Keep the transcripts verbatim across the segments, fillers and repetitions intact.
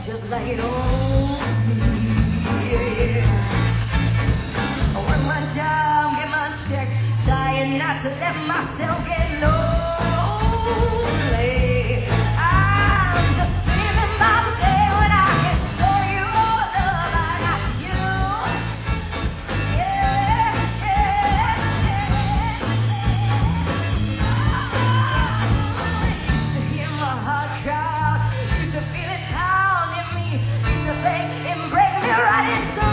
just like it owns me. Yeah, yeah. Work my job, get my check, trying not to let myself get lonely. I'm just dreaming about the day when I can show you all the love I got for you. Yeah, yeah, yeah. Used to hear my heart cry, used to feel it pounding me, used to think it break me right in two.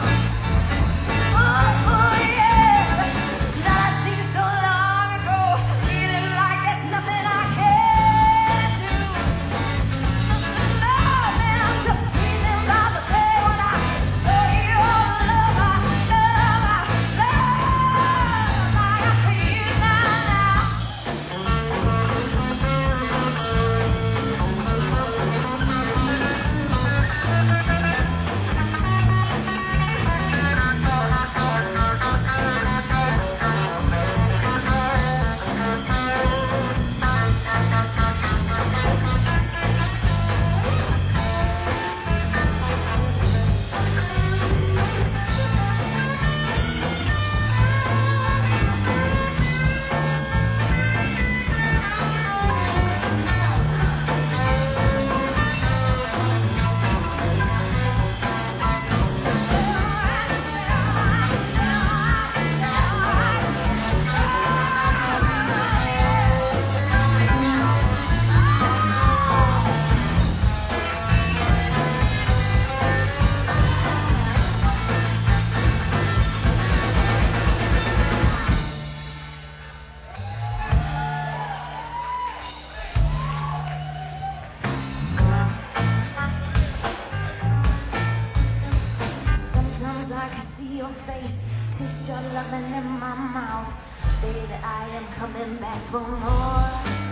I can see your face, taste your loving in my mouth. Baby, I am coming back for more.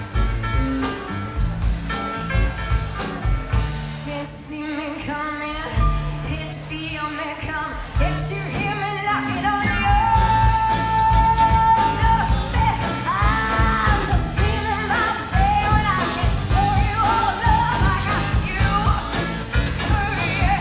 You see me coming, can't you feel me come? Can't you hear me knocking on your door? I'm just dreaming about the day when I can show you all the love I got for you. Oh, yeah.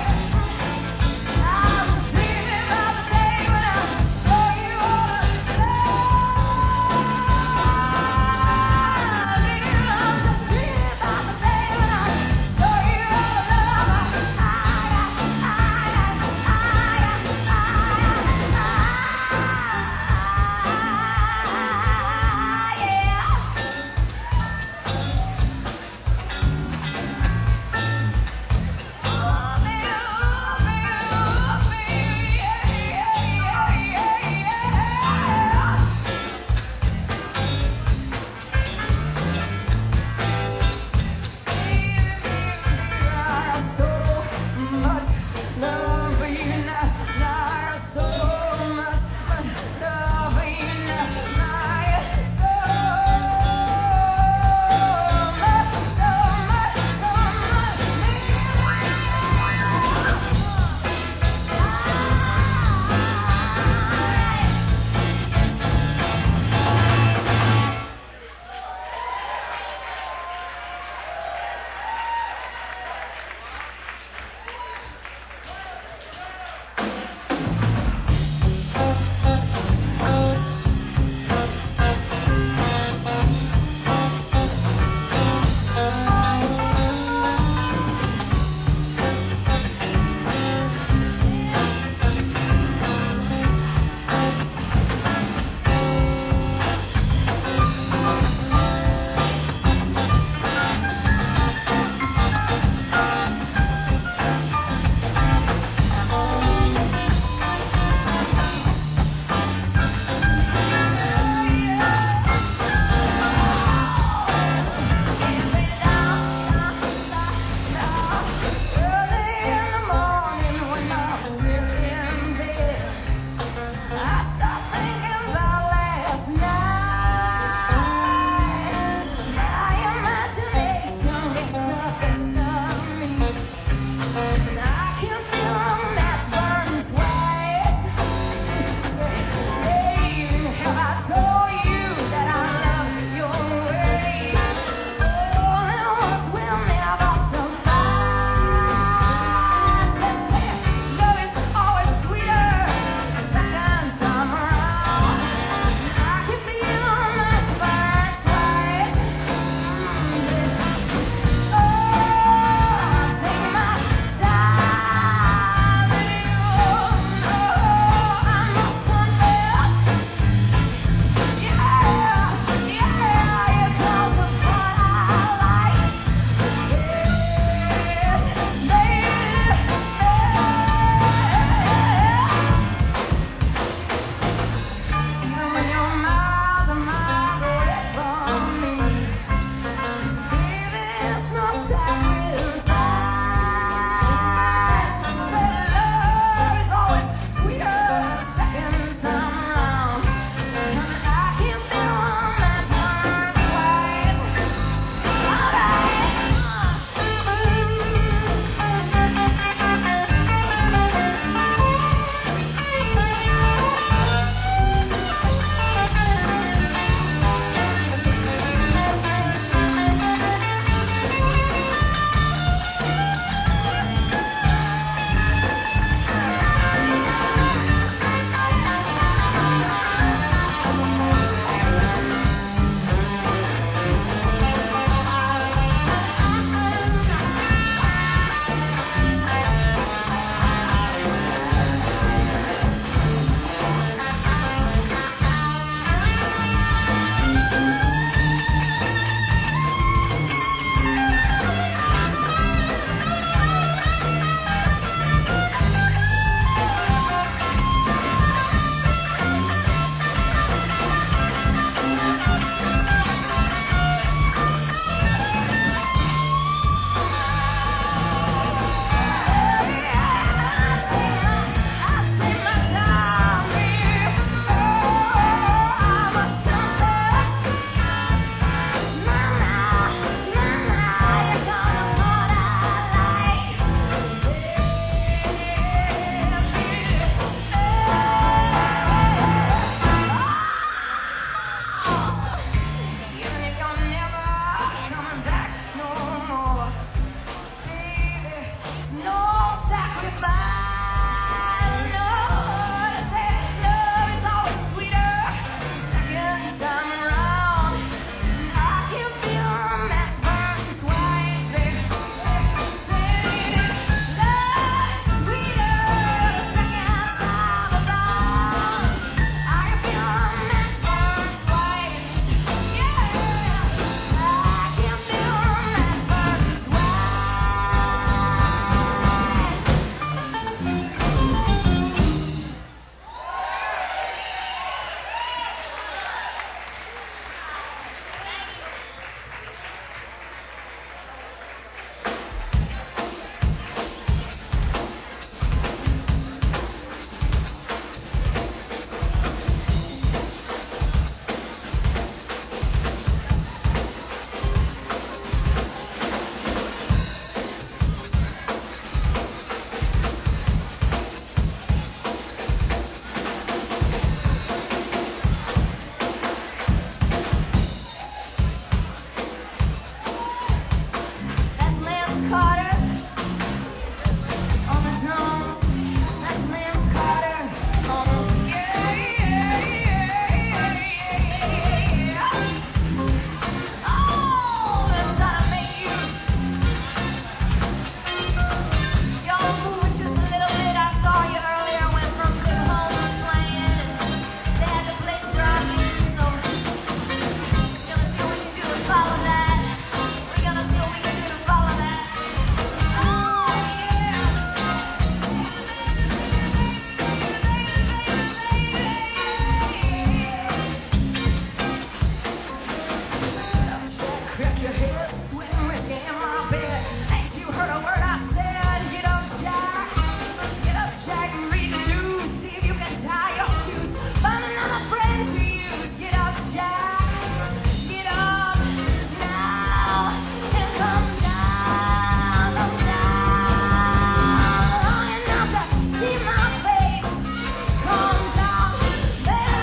your head, sweating, whiskey in my bed. Ain't you heard a word I said? Get up, Jack. Get up, Jack, and read the news. See if you can tie your shoes. Find another friend to use. Get up, Jack. Get up now and come down, come down. Long enough to see my face. Come down, then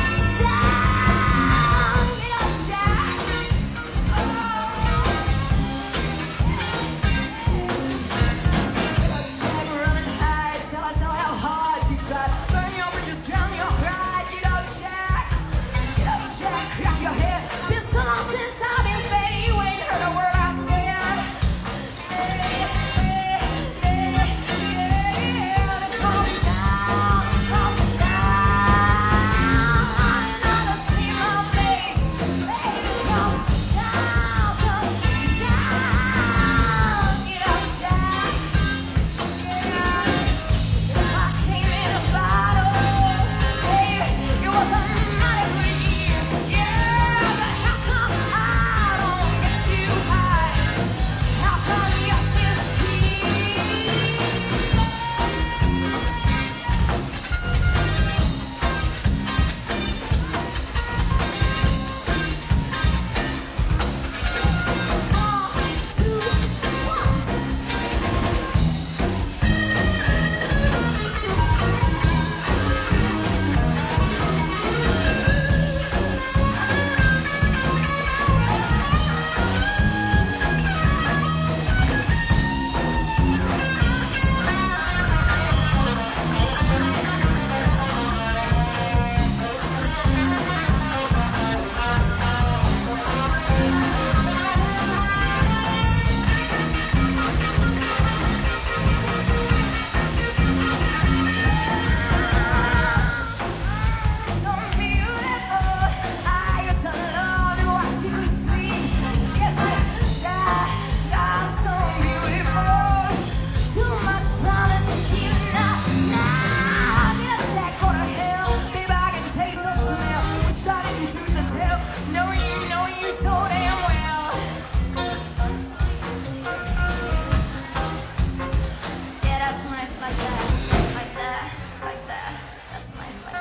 down. Get up, Jack. Oh. Get up, Jack, running high. Tell her, tell her how hard she tried. Burn your bridges, drown your pride. Get up, Jack. Get up, Jack, crack your head. Been so long since I've been fed. You ain't heard a word I said. Hey, hey, hey, yeah. Come down, come down. Enough to see my face. Baby, come down, come down. Get up, Jack. Yeah. If I came in a bottle, baby, it was a mighty good year. Yeah, but how come I don't get you high? How come you're still here? Two, one, two. So beautiful, I used to love to watch you sleep. Yes, that you're so beautiful. Too much promise to keep now. Now, get up, Jack, go to hell. Baby, I can taste the smell. Wish I didn't truth to tell. Know you, know you so damn well. Yeah, that's nice like that, like that, like that. That's nice like that.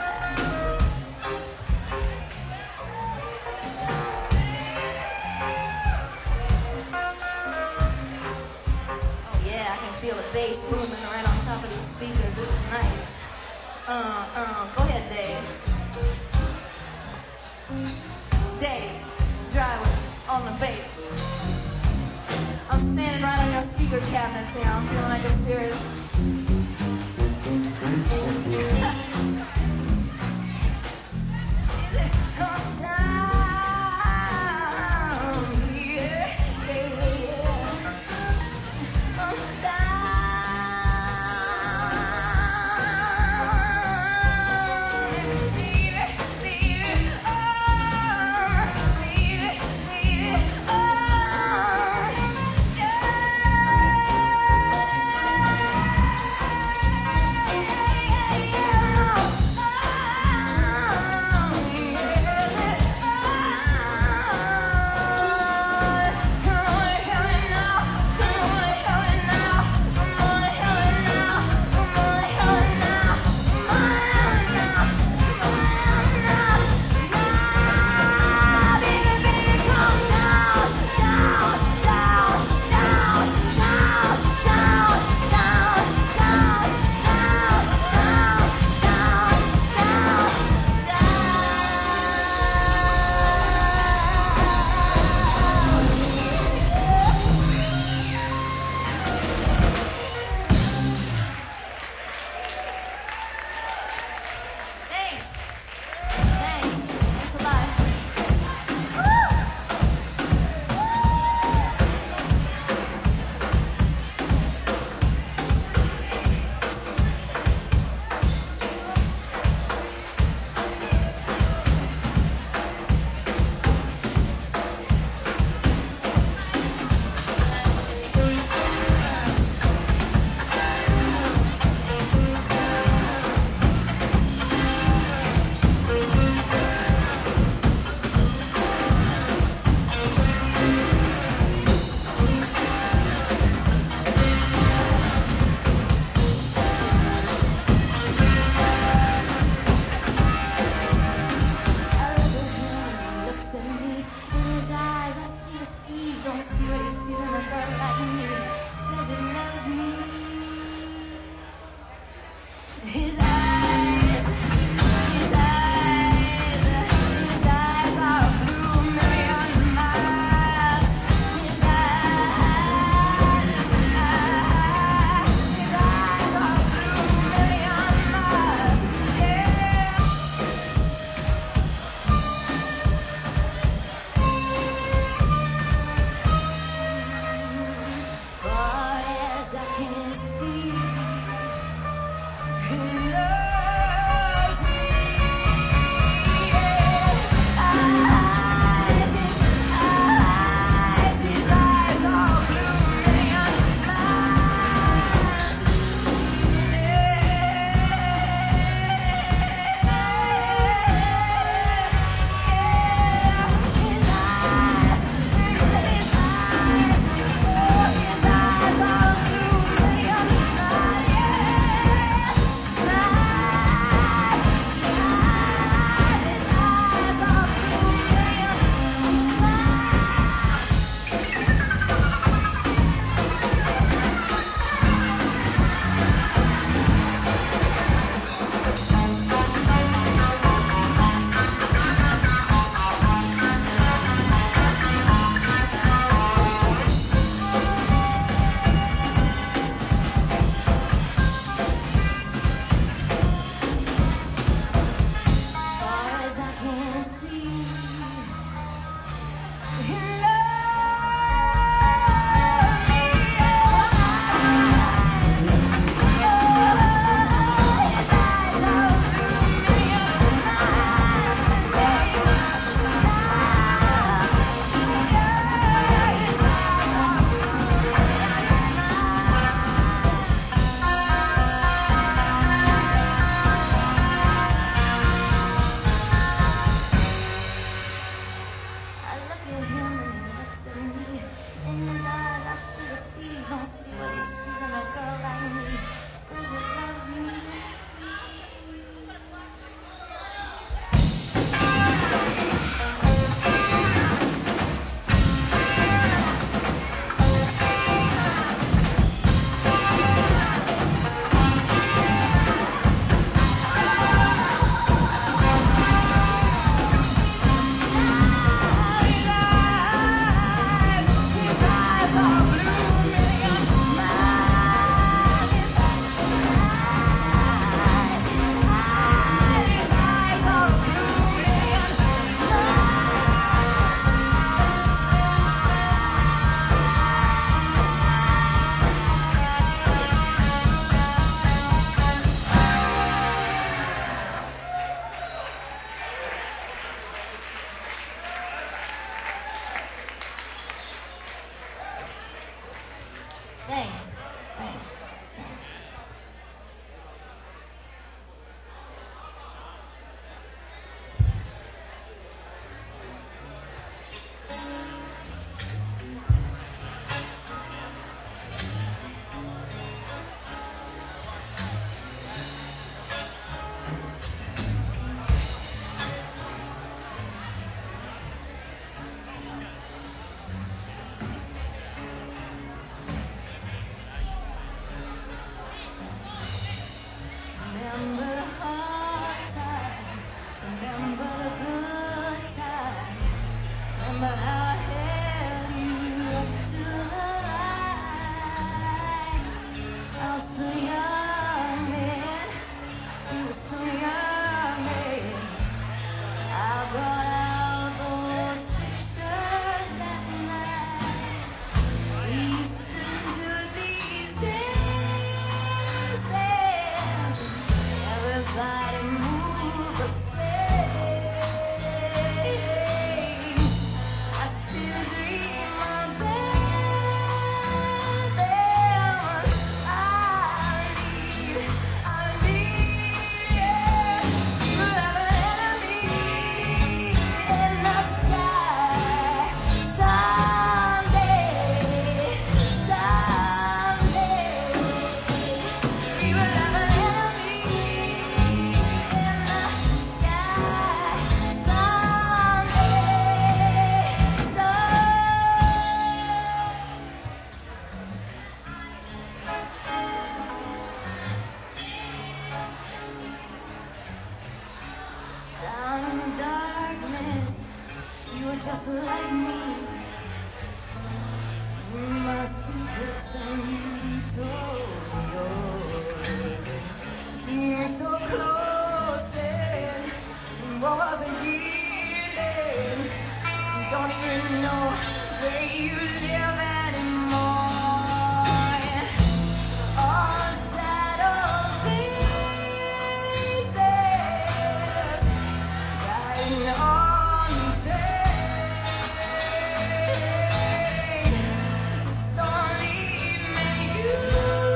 Oh yeah, I can feel the bass booming right on top of these speakers. This is nice. Uh, uh, go ahead, Dave. Dave, Drywoods on the bass. I'm standing right on your speaker cabinets here. I'm feeling like a serious. Come down, yeah, yeah, yeah. Come down, baby, baby, oh, baby, baby, oh, yeah, yeah, yeah. don't see what he sees in a girl like me. Says he loves me. His eyes, his eyes, his eyes are a blue million miles. His eyes, his eyes are a blue million miles. Yeah. Far as I can see, he loves me. Eyes, his eyes, his eyes are blue million miles. His eyes, his eyes, oh, his eyes are blue million miles. His eyes are blue million miles. Far as I can see, he loves me. His eyes are blue million miles. His eyes are blue million I look at him and he looks at me. In his eyes I see the sea. Don't see what he sees in a girl like me. Says he loves me. His eyes, his eyes are blue million miles. His eyes, his eyes are blue million Thanks, thanks, thanks. yours. You're so close and wasn't healing. Don't even know where you live anymore. All sad old faces riding on train. Just don't leave me, you.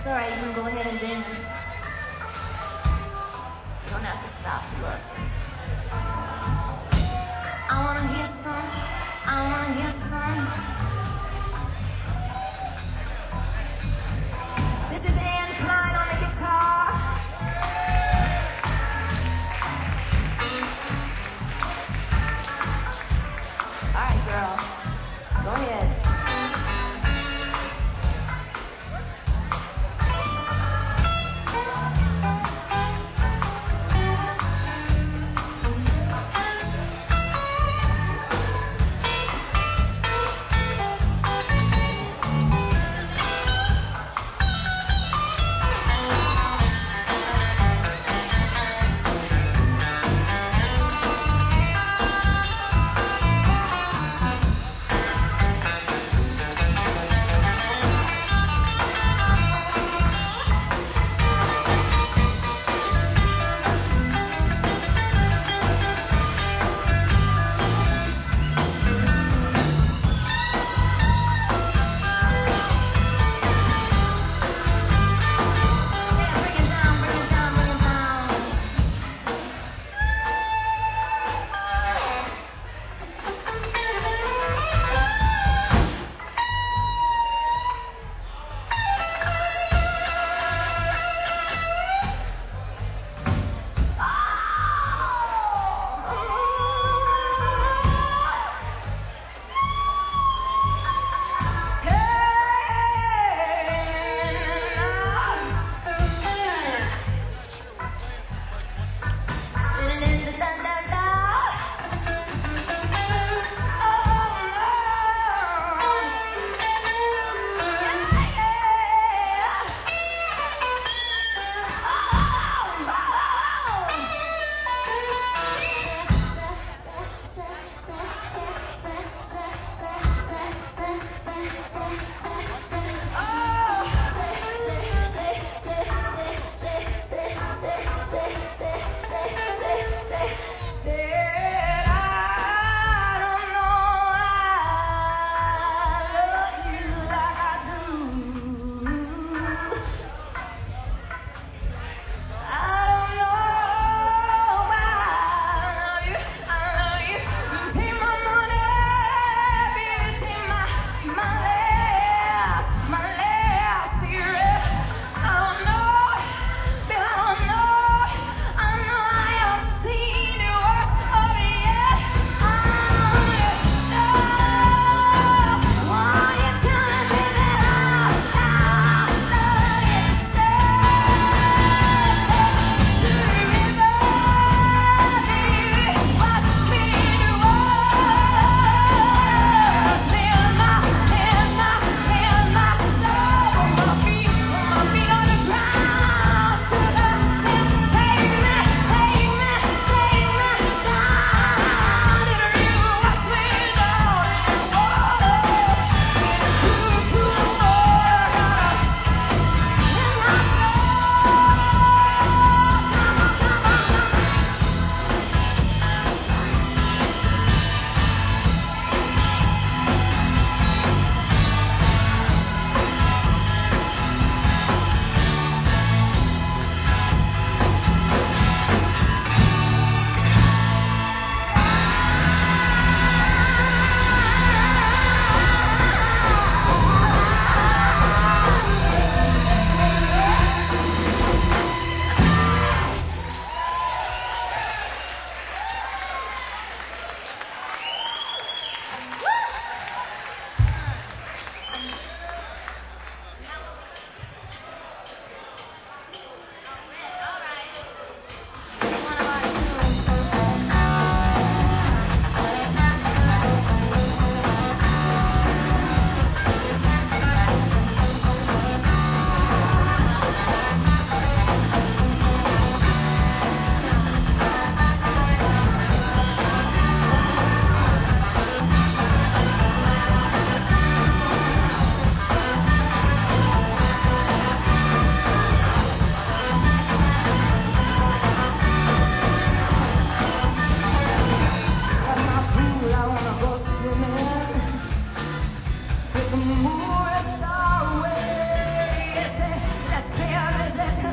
alright, you can go ahead and dance. You don't have to stop to look. I wanna hear some, I wanna hear some. This is Anne Klein on the guitar. Alright, girl. Go ahead.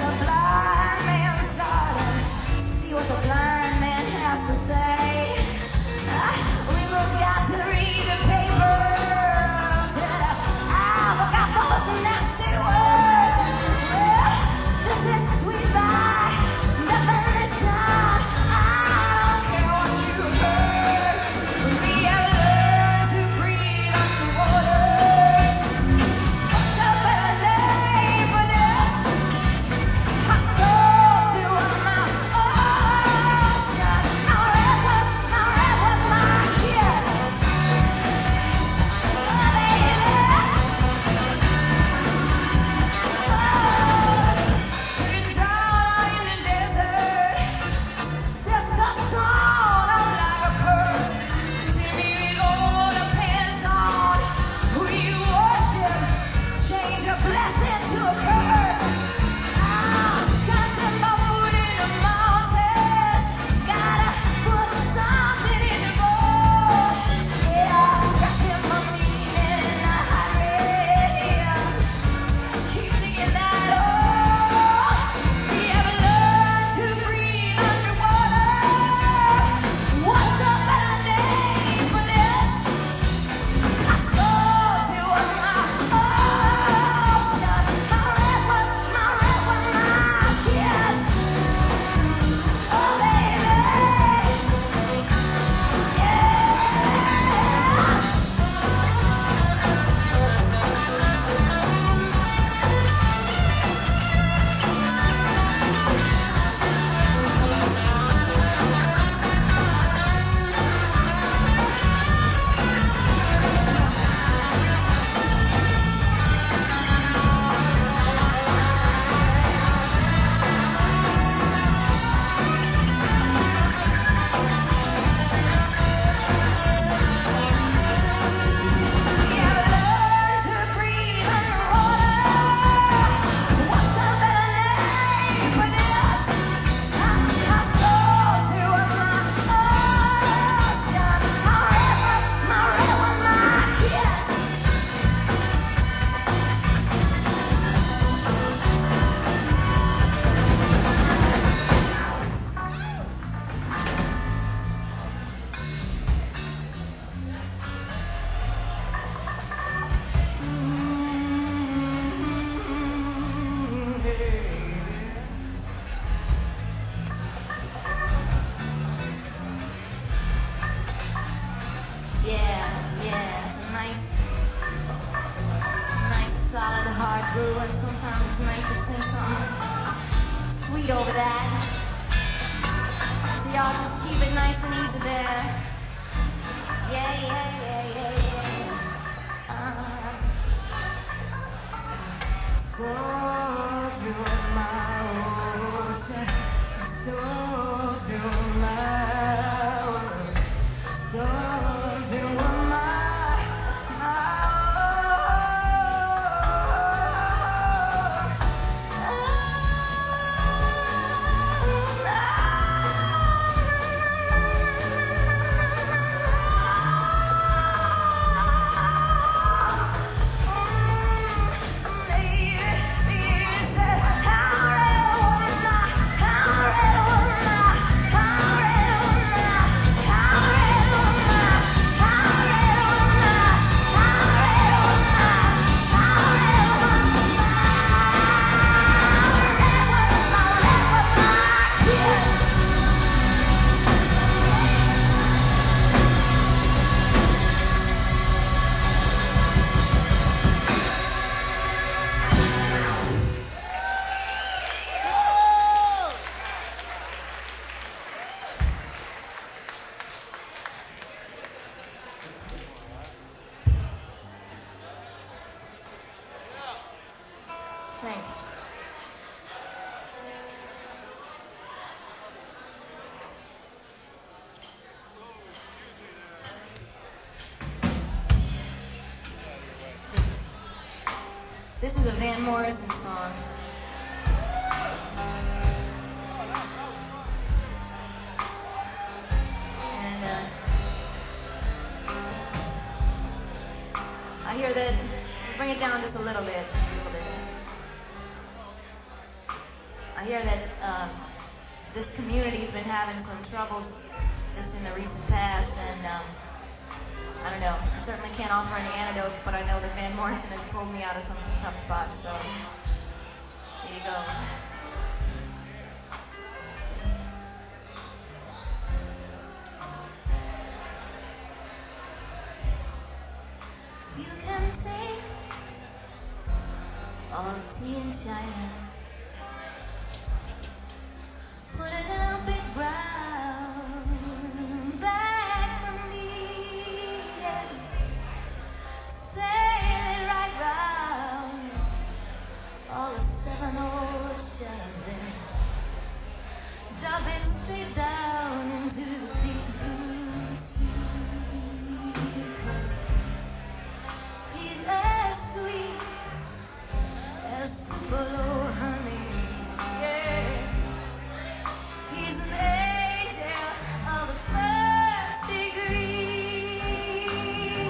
the blind man's garden. See what the blind man has to say. Uh, we look out to read the papers. And, uh, I look out those nasty words. Uh, this is sweet by definition. I don't care what you heard. We have learned to breathe underwater. What's a better name for this? I saw to my ocean. Our red was, our red was my kiss. Oh, baby. Putting down in the desert. Just a song like a curse. See me, it all depends on who you worship. Change a blessing to a curse. I'm scratching my foot in the mountains. Gotta put something in the bowl. Yeah, I'm scratching my feet in the hot rails. Keep digging that hole. We have learned to breathe underwater. What's the better name for this? I saw to my ocean. My red was, my red was my kiss. Oh, baby. Yeah. We have learned to breathe underwater. What's a better name for this? I, I saw to my ocean. My red was, my red was my kiss. Yeah, yeah, it's a nice, nice solid hard groove, and sometimes it's nice to sing something sweet over that. So y'all just keep it nice and easy there. Yeah, yeah, yeah, yeah, yeah. Uh, so to my ocean, so to my world, so to my, thanks. This is a Van Morrison song. And uh, I hear that, bring it down just a little bit, just a little bit. I hear that uh, this community's been having some troubles just in the recent past, and um, I don't know. I certainly can't offer any antidotes, but I know that Van Morrison has pulled me out of some tough spots, so here you go. You can take all tea in China, put it in a big brown bag for me, and sail it right round all the seven oceans and drop it straight down into the deep blue sea. 'Cause he's as sweet as Tupelo honey, yeah. He's an angel of the first degree.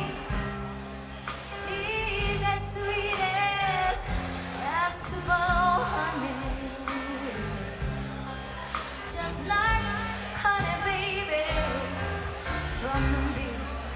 He's as sweet as, as Tupelo honey, just like honey, baby, from the bee.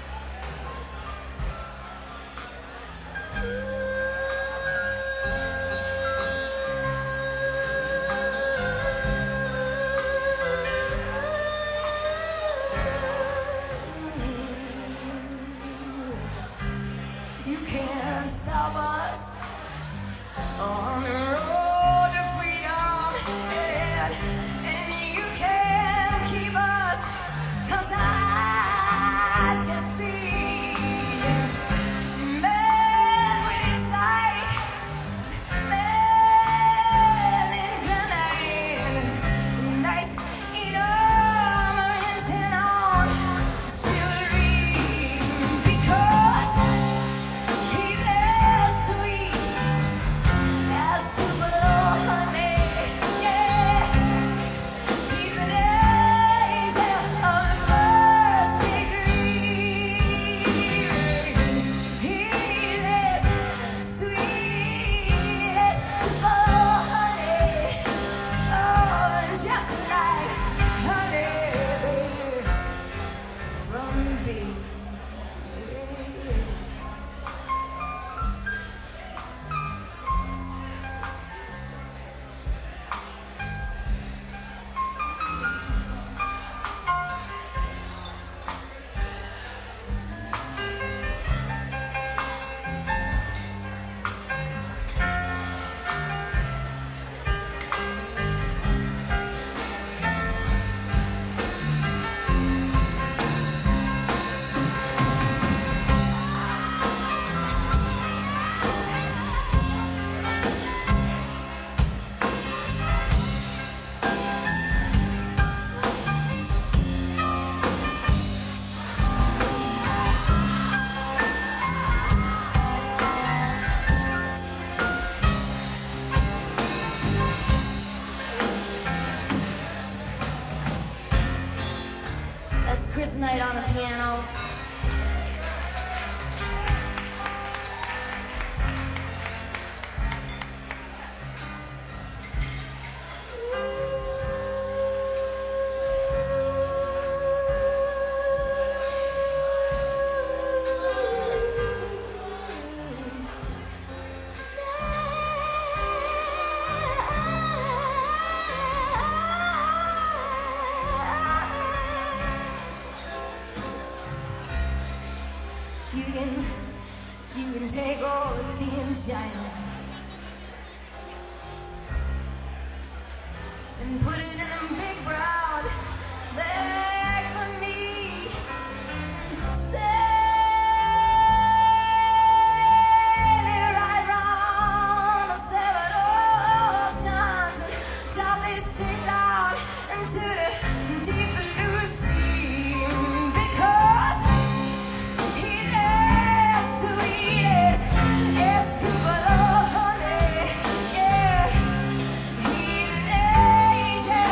You can't stop us on the road to freedom, and, and you can't keep us, 'cause eyes can see. Man with insight, man in grenade, nice in armor and ten on chivalry, because he's as sweet as Tupelo honey, yeah. He's an angel of the first degree. He's as sweet as Tupelo honey, oh, just like honey from the bee. That's Chris Knight on the piano. You can, you can take all the tea in China and put it in a big brown bag for me, and sail it right round the seven oceans and drop it straight down into the deep blue sea, because sweet as, as Tupelo honey, yeah. He's an angel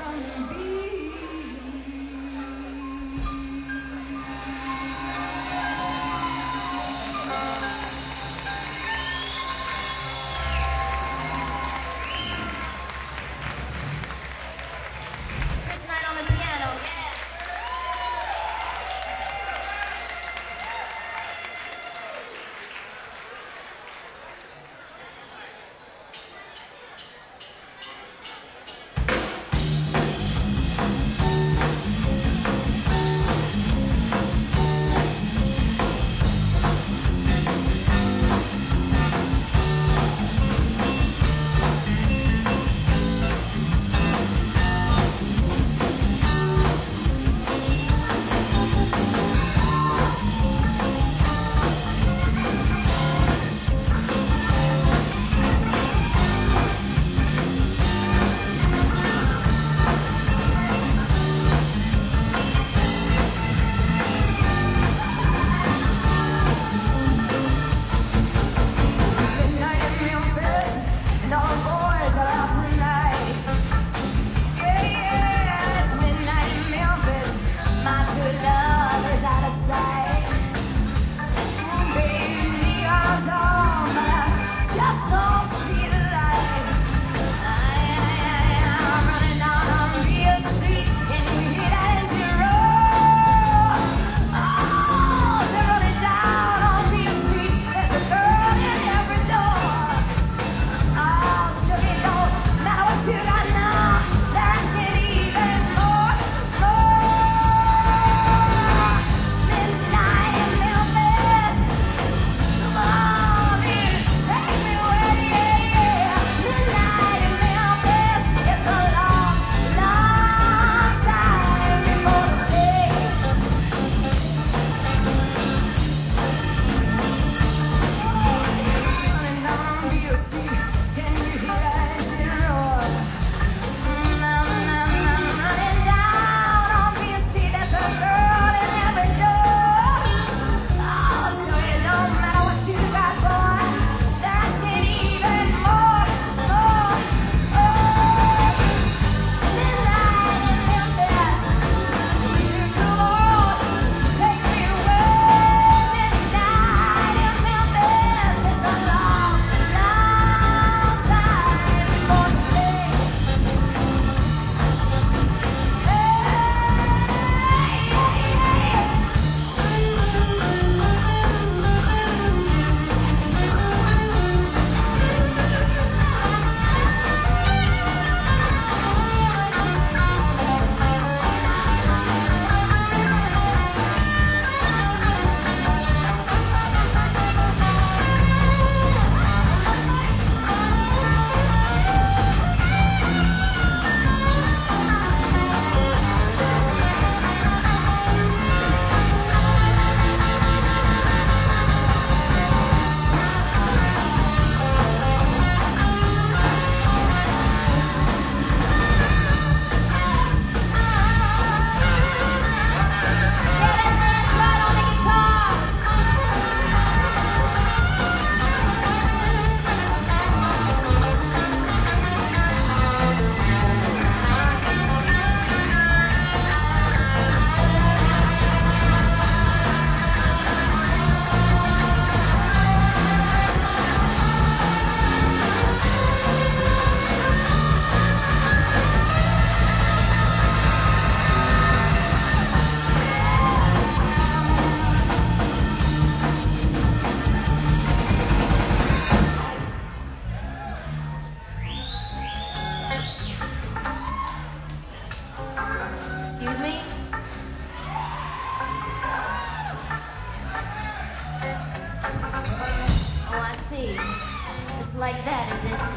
like that, is it?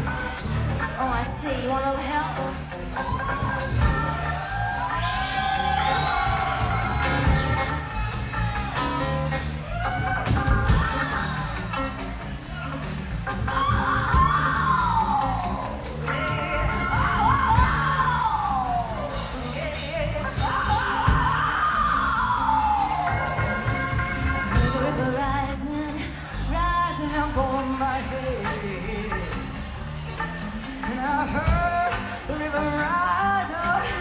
Oh, I see. You want a little help? And I heard the river rise up.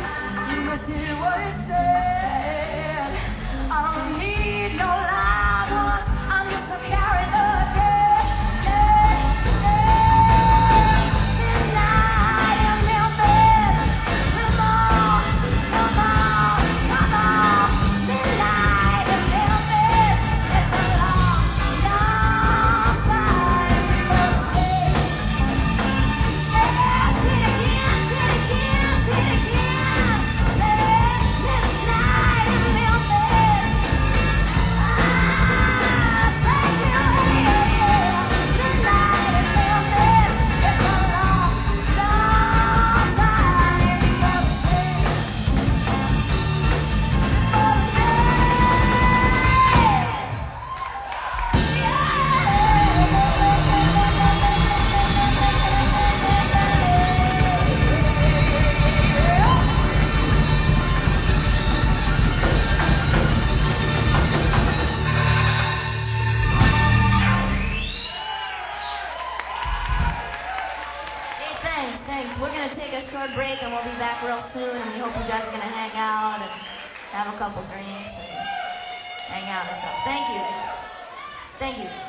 break, and we'll be back real soon, and we hope you guys are gonna hang out and have a couple drinks and hang out and stuff. Thank you. Thank you.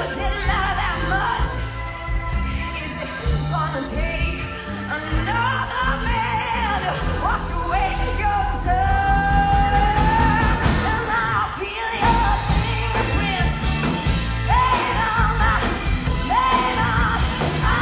didn't matter that much. Is it gonna take another man to wash away your touch? And I feel your fingerprints laid on my, laid on. I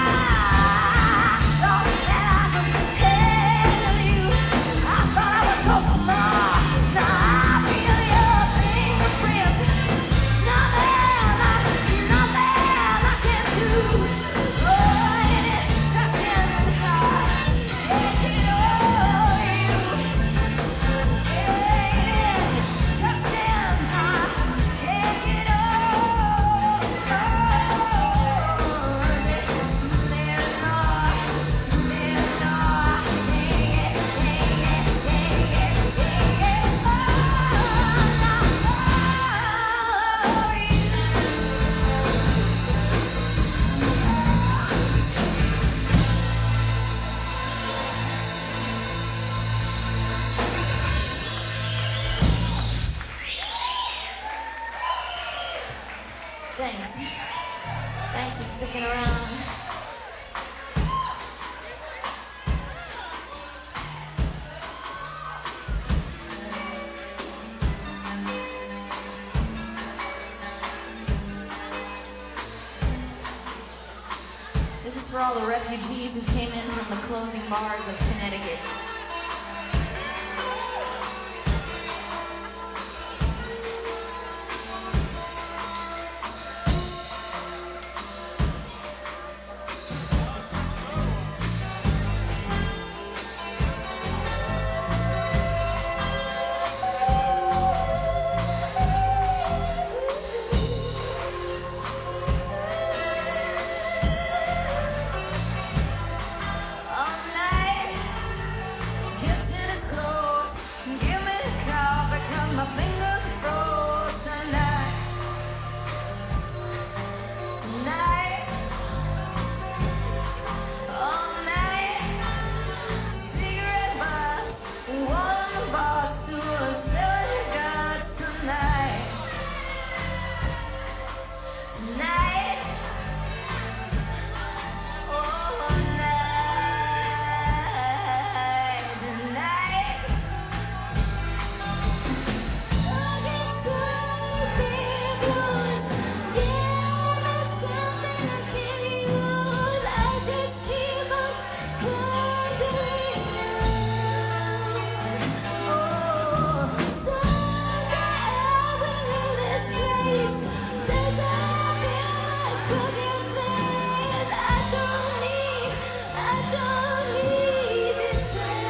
thought that I could handle you. I thought I was so smart. Now I feel your fingerprints. Nothing, nothing I can do. Oh, it is touching high. Can't get over you. Yeah, it is touching high. Can't get over it. There's no, there's no, yeah, yeah, yeah, yeah, yeah, yeah. Oh, Thanks. Thanks for sticking around. This is for all the refugees who came in from the closing bars of Connecticut. All night, kitchen is closed. Give me a call because my fingers are froze tonight. Tonight, all night, cigarette butts, one on the bar stool and spilling your guts tonight. Tonight, oh night, tonight. I get so big blues. Give me something I can use. I just keep on wandering around. Oh, someday I will leave this place. There's up in my crooked face. I don't need, I don't need this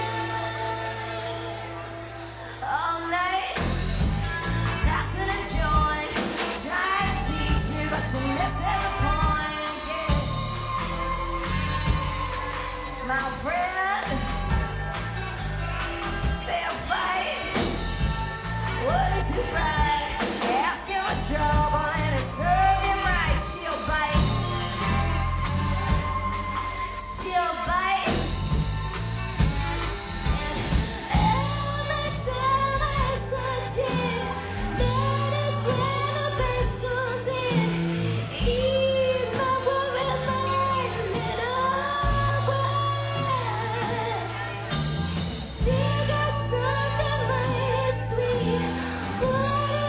time. All night, passing a joint, trying to teach you, but you're missing the point. Yeah. My friend, fair fight, wasn't too bright. Ask him for trouble and it served him right. She'll bite, she'll bite. Every time I touch it, that is when the bass goes in. Ease my worried mind a little while. She got something mighty sweet. What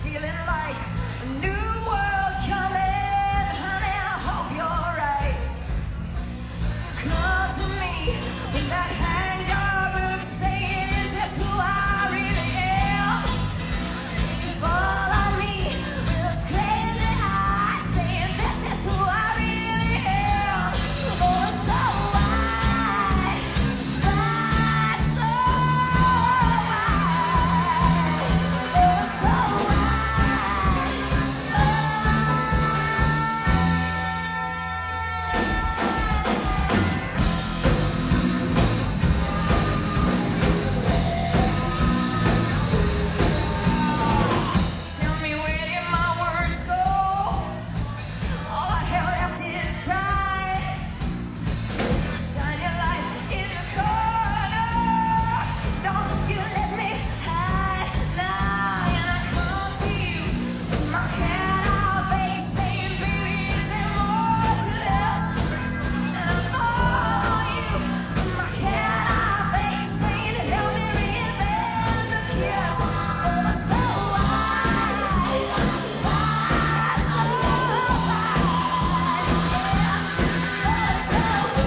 feeling like a new world coming. Honey, I hope you're right. Come to me with that hang dog look, saying, is this who I really am? You follow me with those crazy eyes, saying, this is who I really am. Oh, so why? That's so why? Oh, so why? Tell me, where did my words go? All I have left is pride. Shine your light in the corner. Don't you let me hide now. And I come to you with my cat out face, saying, baby, is there more to this? And I follow you with my cat out face, saying, help me reinvent the kiss. Oh, so why? Why so why? Oh, so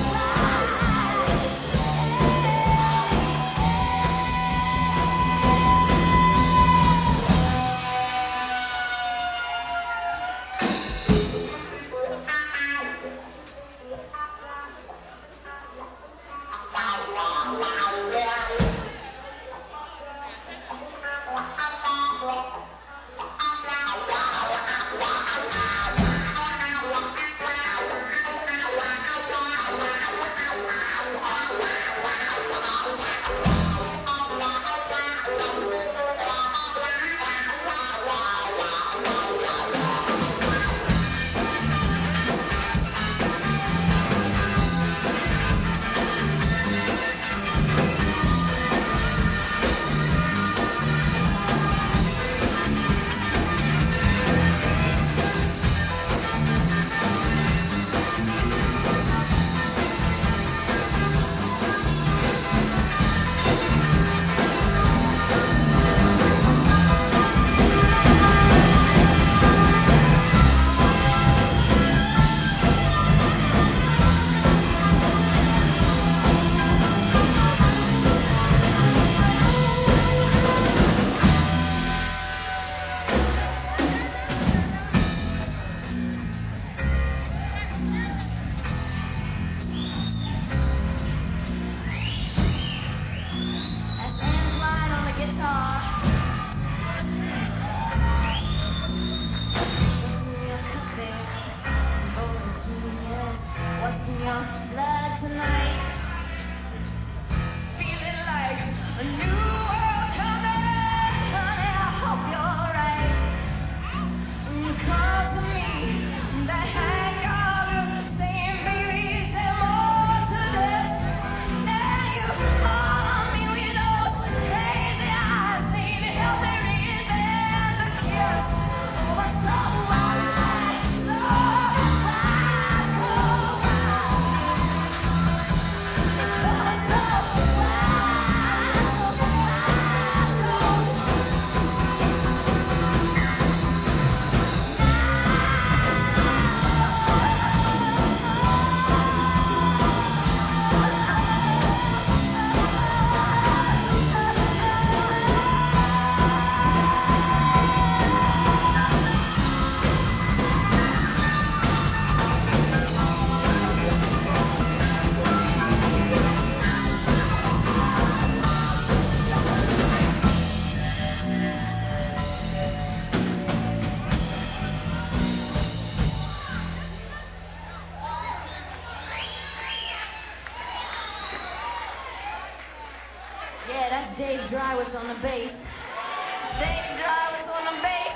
that's Antoine on the guitar. What's in your cup there? Rolling genius. What's in your blood tonight? Feeling like a new world coming. Honey, I hope you're right. You come to me, that hang dog look, saying, baby, is there more to this? And you follow me with those crazy eyes, saying, help me reinvent the kiss. Oh, but so why? So why? So why? Oh, so why? So yeah, that's Dave Drywitz on the bass. Dave Drywitz on the bass.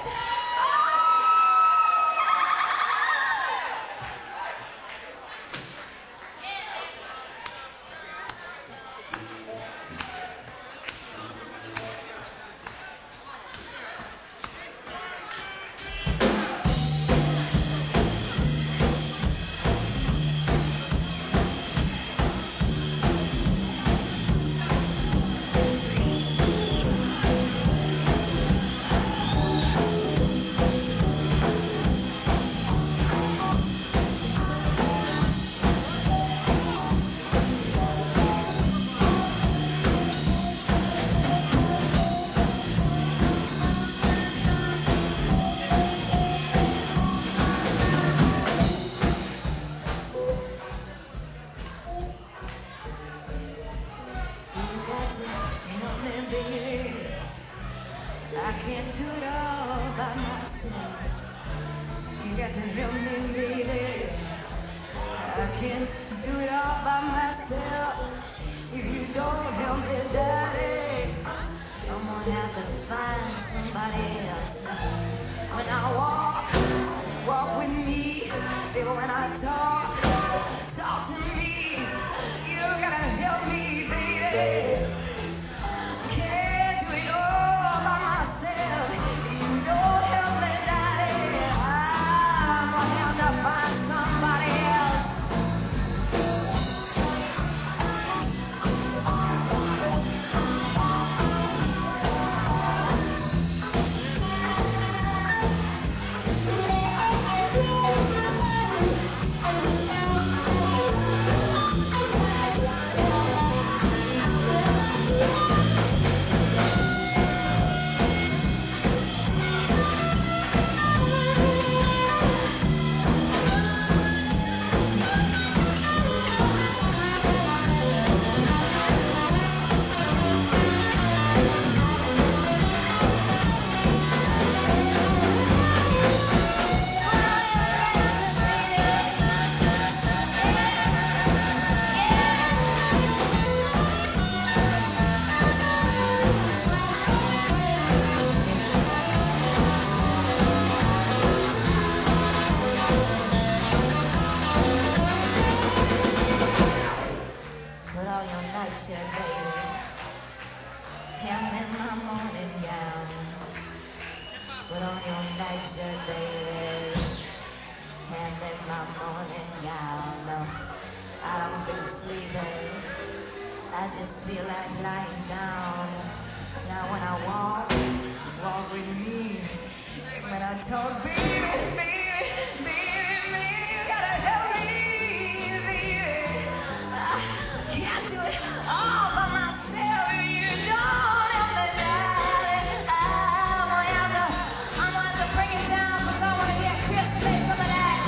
do it all by myself. You got to help me, baby. I can't do it all by myself. If you don't help me, daddy, I'm gonna have to find somebody else. When I walk, walk with me. Baby, when I talk, talk to me. You gotta help me, baby. Can't do it all by myself. You don't help me, daddy. I'm gonna have to find somebody else. Put on your nightshirt, baby. Hem in my morning gown. Put on your nightshirt, baby. Hem in my morning gown. No, I don't feel sleeping. I just feel like lying down. Now when I walk, walk with me. When I talk, baby, baby, baby, baby, you gotta help me, baby. I can't do it all by myself. You don't help me, daddy. I'm gonna have to, I'm gonna have to bring it down, 'cause I wanna hear Chris play some of that.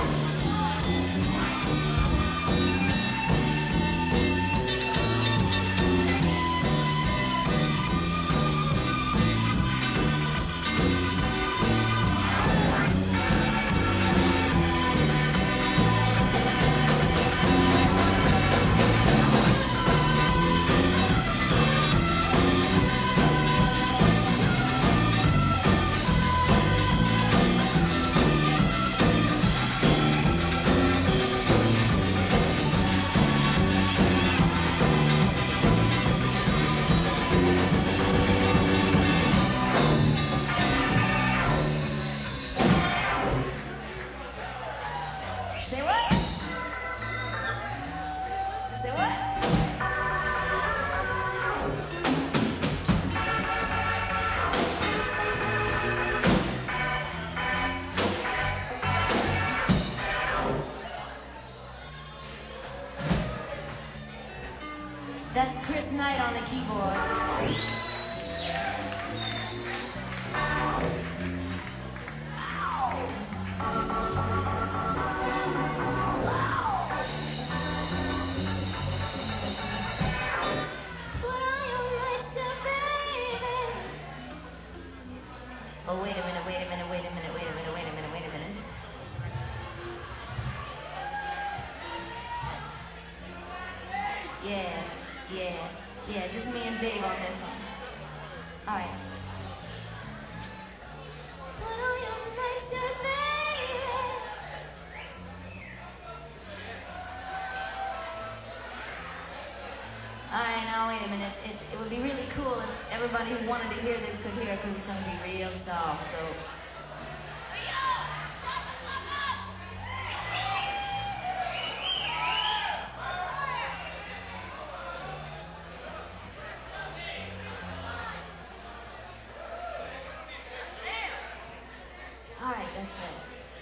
Say what? Say what? That's Chris Knight on the keyboard. Oh, wait a minute, wait a minute, wait a minute, wait a minute, wait a minute, wait a minute. Yeah, yeah, yeah, just me and Dave on this one. All right. Put on your nightshirt, baby. All right, now wait a minute. It, it would be really cool if everybody who wanted to hear this could hear it, because it's going to be real soft. So, so yo, shut the fuck up. All right, that's right.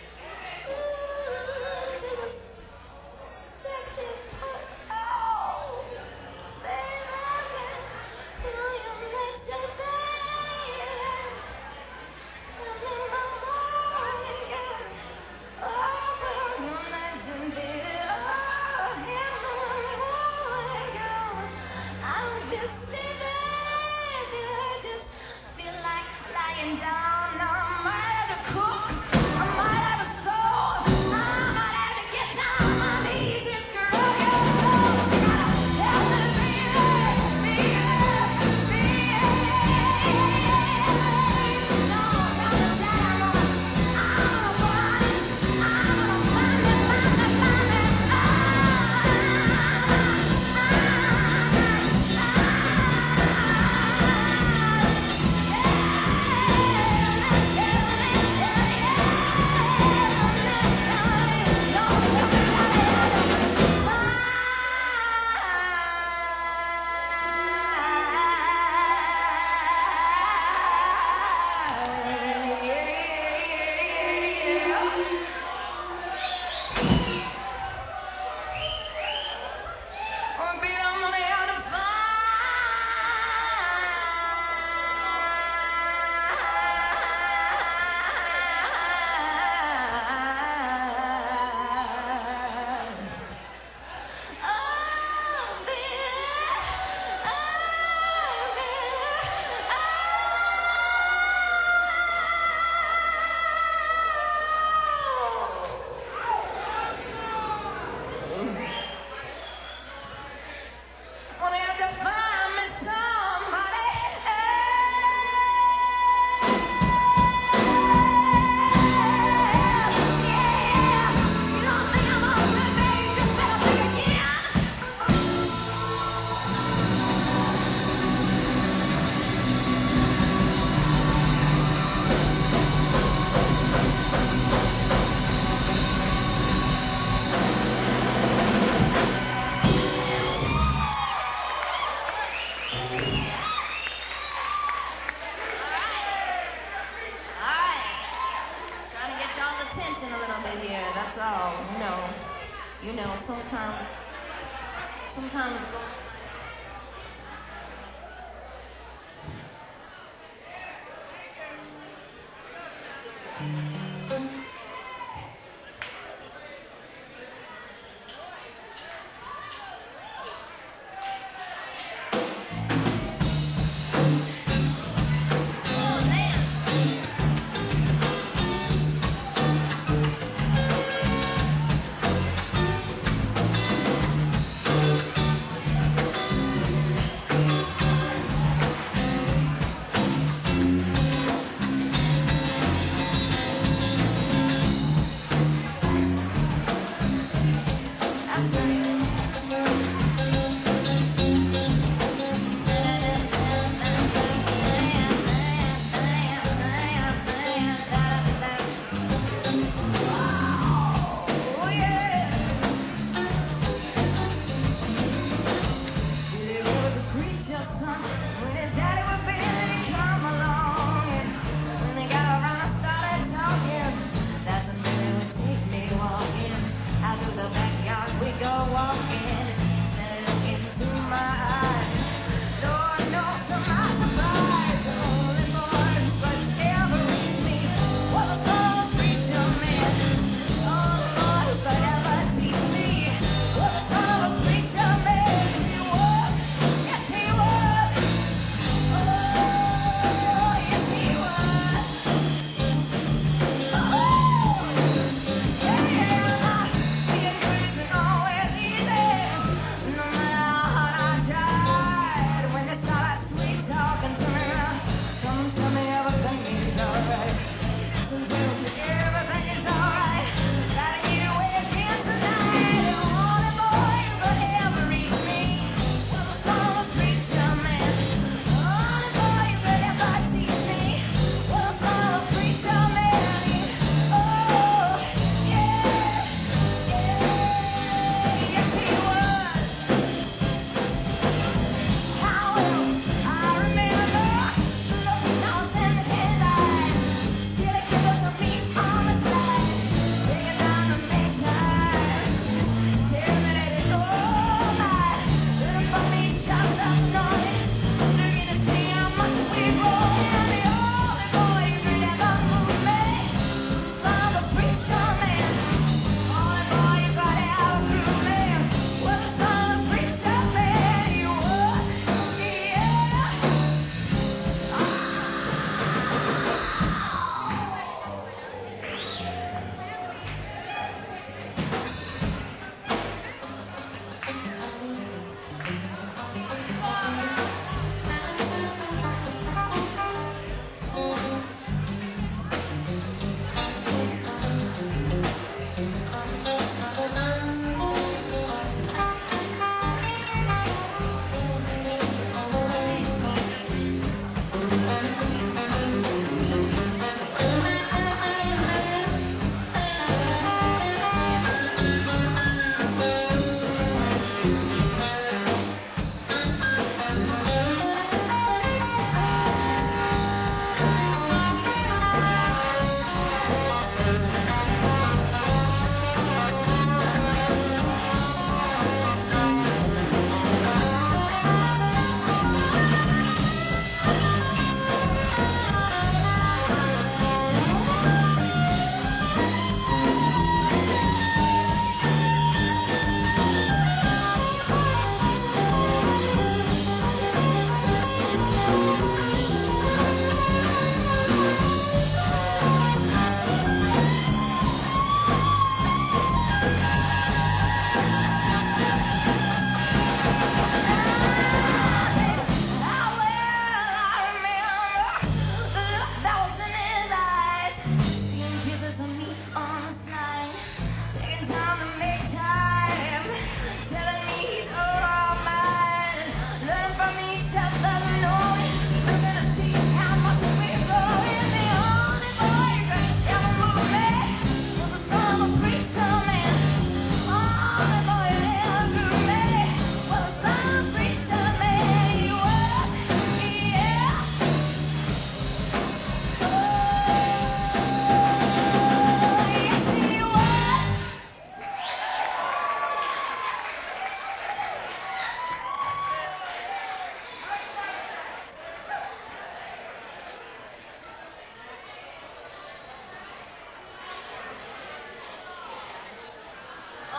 Ooh, this is the sexiest part. Oh, baby, put on your nightshirt, baby. I'm in my morning gown. Oh, put on your nightshirt, baby. Oh, in my morning gown. I don't feel sleepy, baby. I just feel like lying down. attention a little bit here. That's all. You know. You know. Sometimes. Sometimes it goes.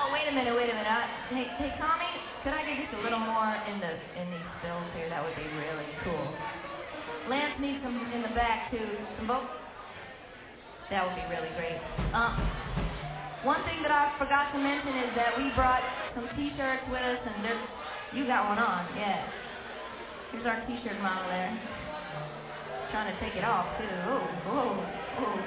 Oh, wait a minute, wait a minute. I, hey, hey, Tommy, could I get just a little more in the in these fills here? That would be really cool. Lance needs some in the back too. Some vote. That would be really great. Um, one thing that I forgot to mention is that we brought some T-shirts with us, and there's you got one on, yeah. Here's our T-shirt model there. Trying to take it off too. Oh, oh, oh.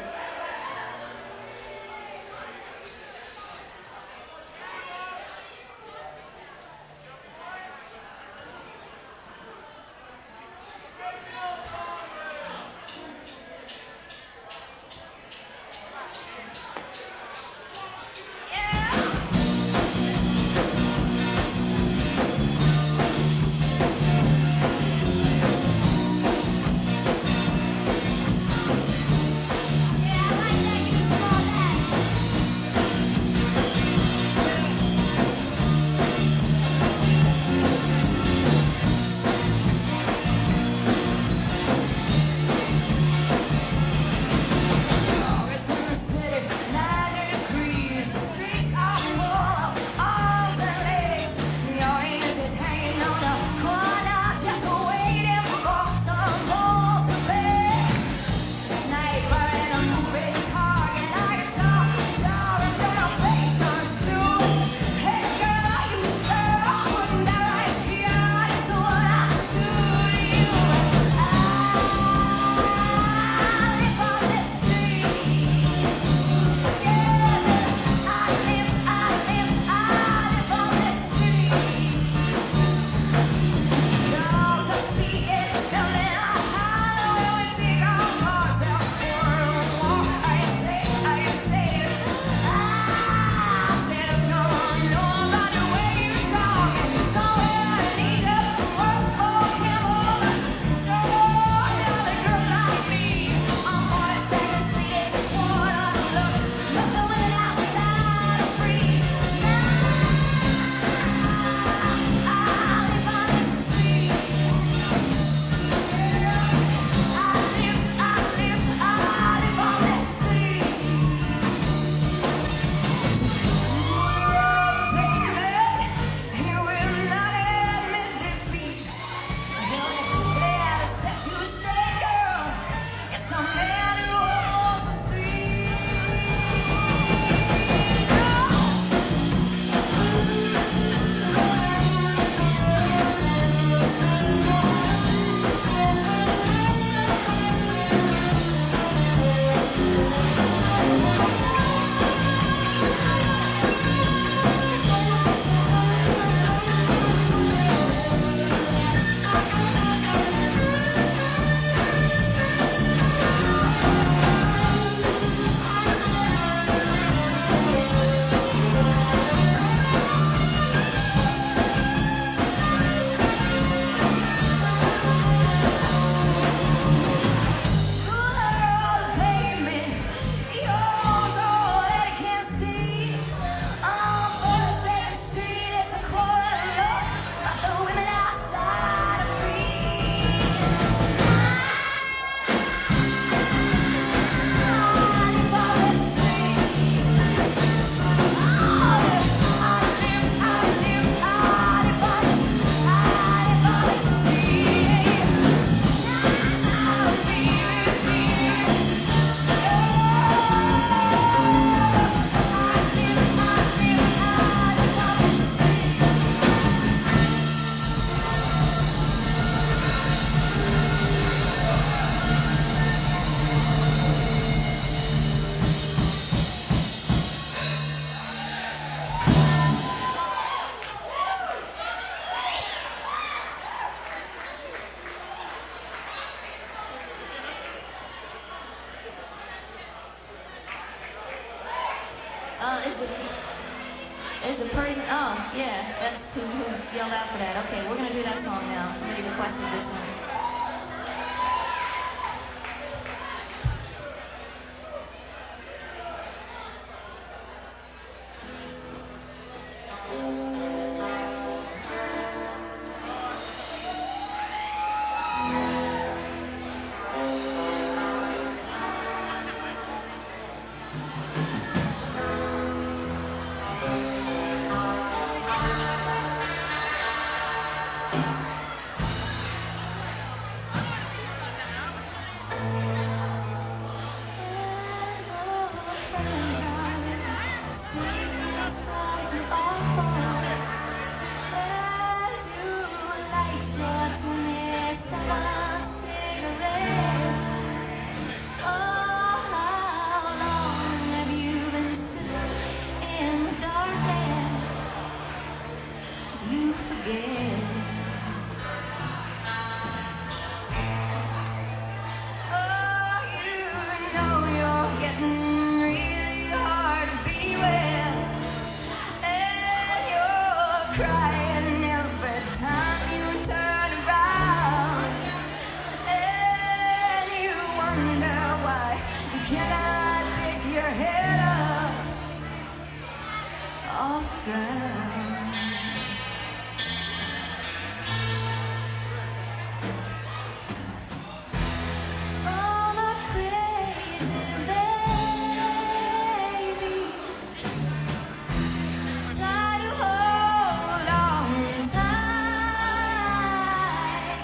Uh, is it, is the person, oh, yeah, that's who, who yelled out for that. Okay, we're gonna do that song now. Somebody requested this one. your head up off the ground. Oh, my crazy baby, try to hold on tight.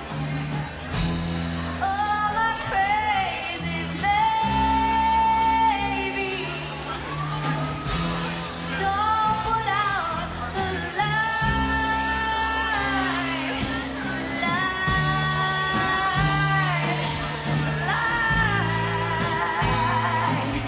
Oh, my crazy baby, don't put out the light, light, light,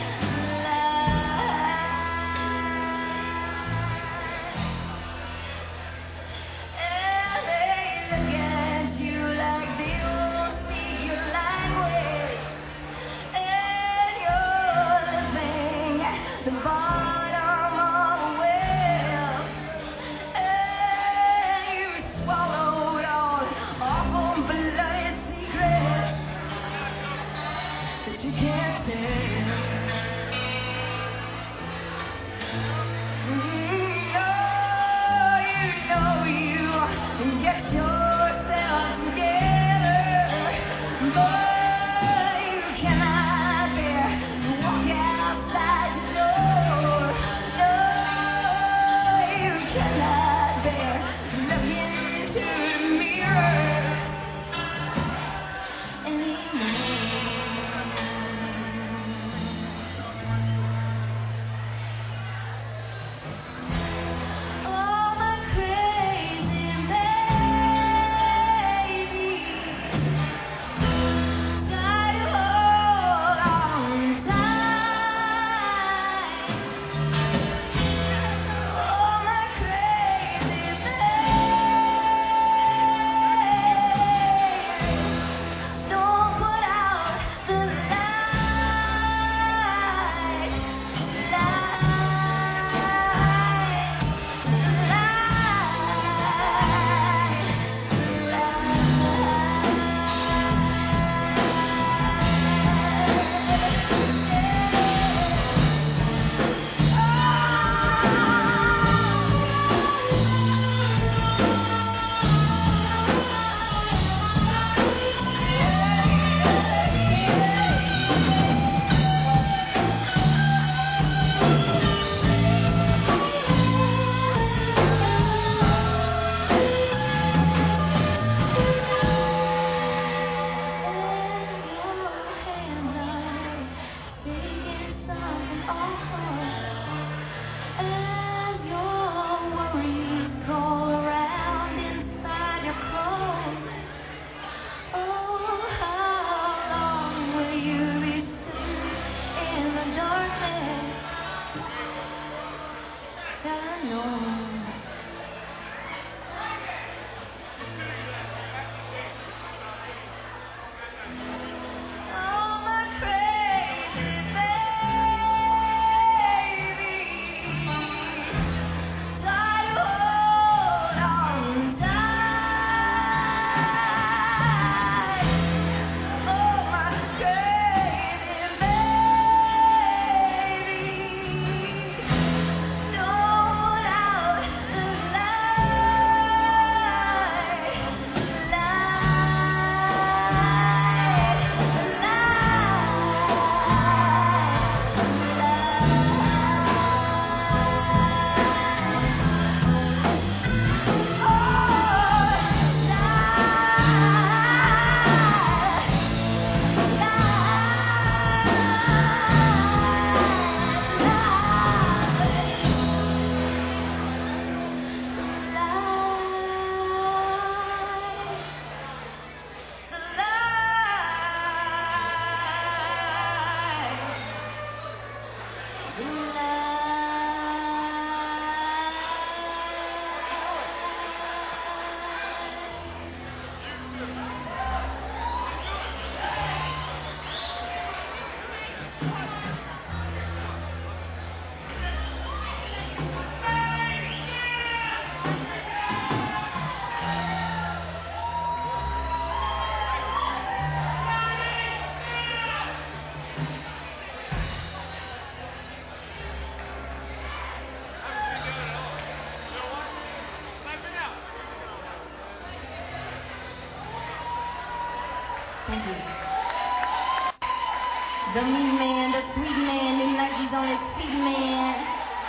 light. And they look at you like they don't speak your language, and you're living at the bottom of a well, and you swallowed all awful bloody secrets that you can't tell. Mm, oh, you know you get yourself together, but you cannot bear to walk outside your door. No, you cannot bear to look into the mirror anymore. Oh, my crazy baby, try to hold on tight. Oh, my crazy baby, don't put out the light, light, as your worries crawl around inside your clothes. Oh, how long will you be sitting in the darkness? God knows. Oh, my crazy baby, try to hold on tight. Oh, my crazy baby, don't put out the light, light, The mean man, the sweet man, them Nikes on his feet, man.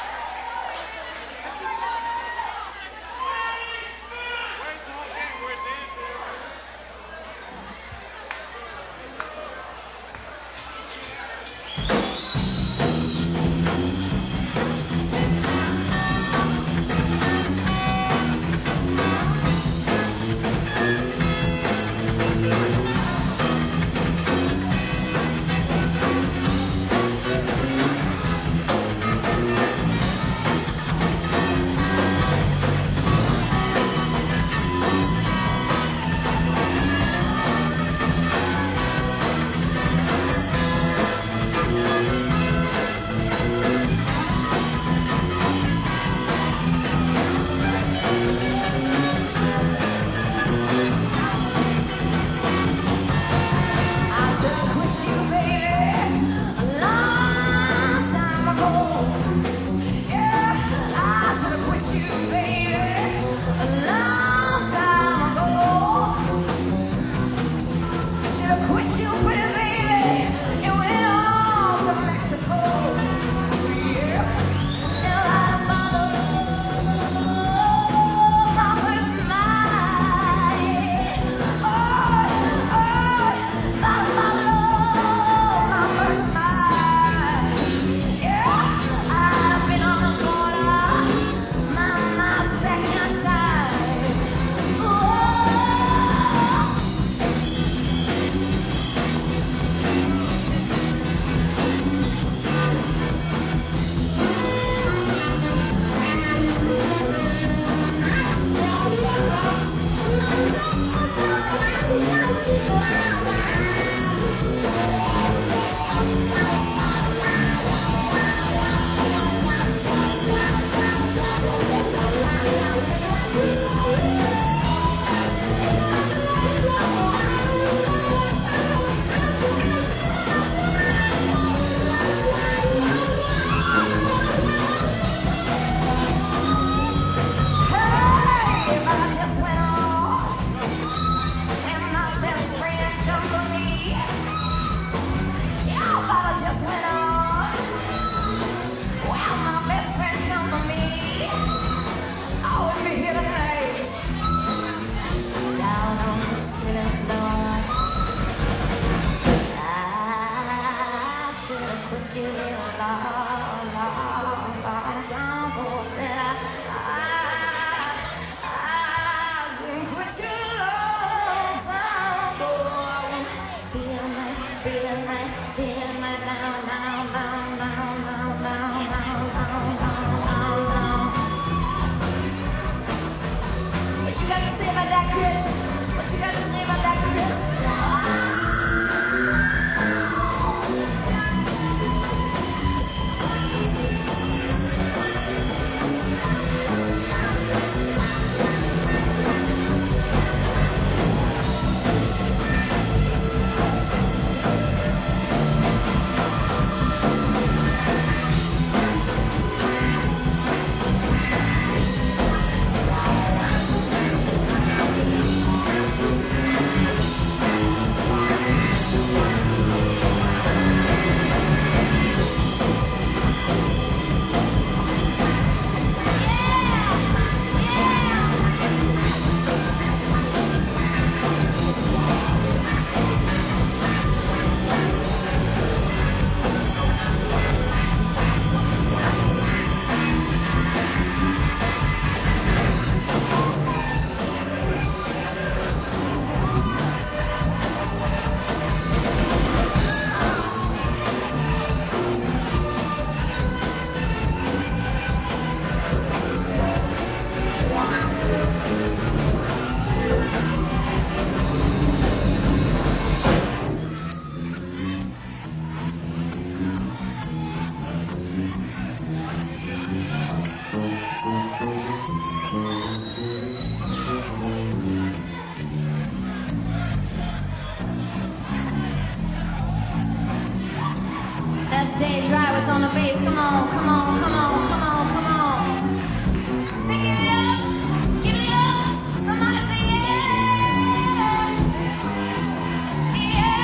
Dave Drivers on the bass. Come on, come on, come on, come on, come on. Sing it up, give it up. Somebody say yeah, yeah.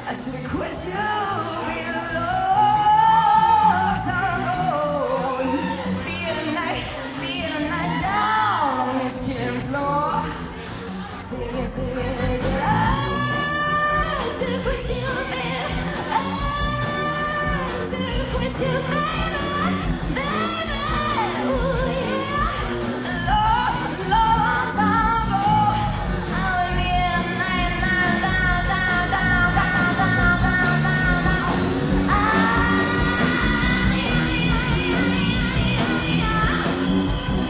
I should have quit you a long time ago. Be a night, be a night down on this kitchen floor. Singing, singing, singing. I should have quit you, baby. I should have quit you, baby, baby. Ooh, yeah. A long, long time ago. I would be a night, night, down, down, down, down, down, down, down, down. Ah, yeah, yeah, yeah, yeah, yeah.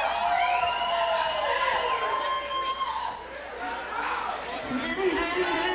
Didn't